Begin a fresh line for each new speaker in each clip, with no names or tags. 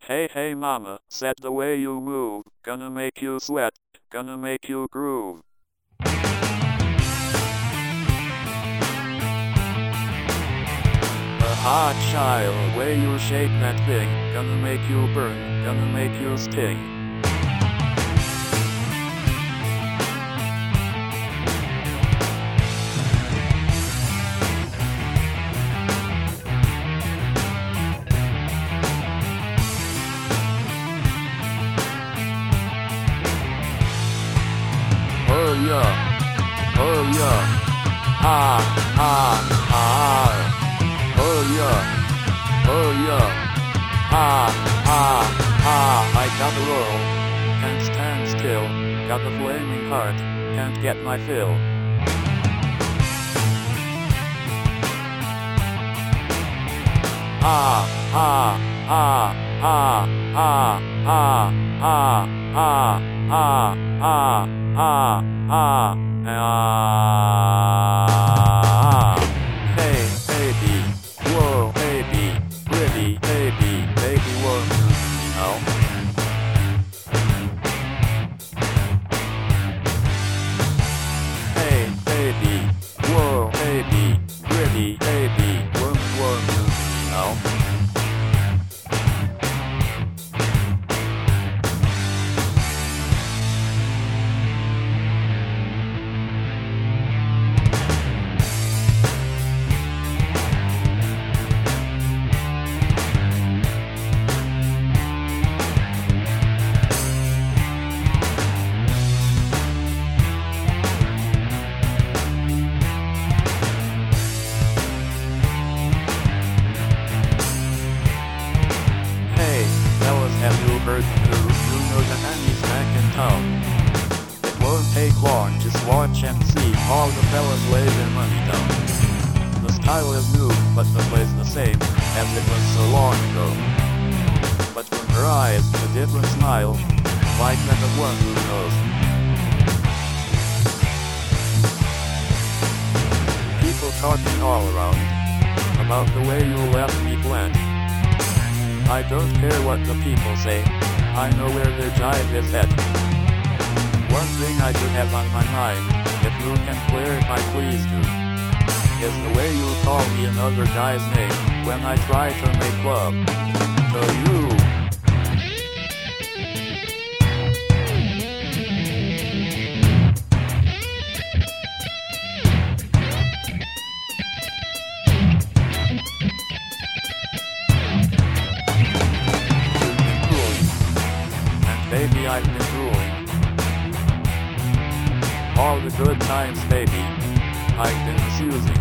Hey hey mama, said the way you move, gonna make you sweat, gonna make you groove. A hot child, way you shake that thing, gonna make you burn, gonna make you sting. Oh yeah, oh yeah, ha, ha, ha. Oh yeah, ha, ha, ha. I got a roll, can't stand still, got a flaming heart, can't get my fill. Ha, ha, ha, ha, ha, ha, ha, ha, ha, ha, ha, ha, ah. Hey, baby, whoa, baby, pretty, baby, whoa, you know. Hey, baby, whoa, baby, pretty, whoa, you know. Have you heard the news? You know that Annie's back in town. It won't take long, just watch and see. All the fellas lay their money down. The style is new, but the play's the same, as it was so long ago. But from her eyes, a different smile, like that of one who knows. People talking all around, about the way you left me blank. I don't care what the people say, I know where their jive is headed. One thing I do have on my mind, if you can clarify please do, is the way you call me another guy's name, when I try to make love to you. Baby, I've been drooling. All the good times, baby, I've been misusing.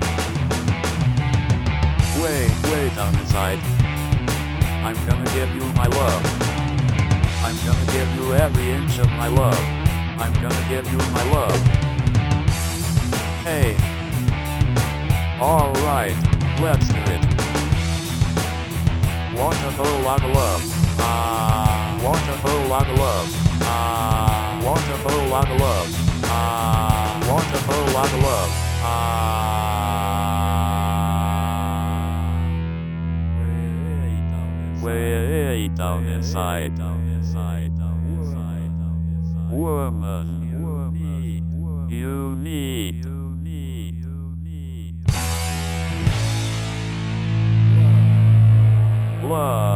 Way down inside, I'm gonna give you my love. I'm gonna give you every inch of my love. I'm gonna give you my love. Hey, alright, let's do it. Want a whole lot of love. Want a whole lot of love. Want a whole lot of love. Want a whole lot of love. Way down inside. Woman, you need love.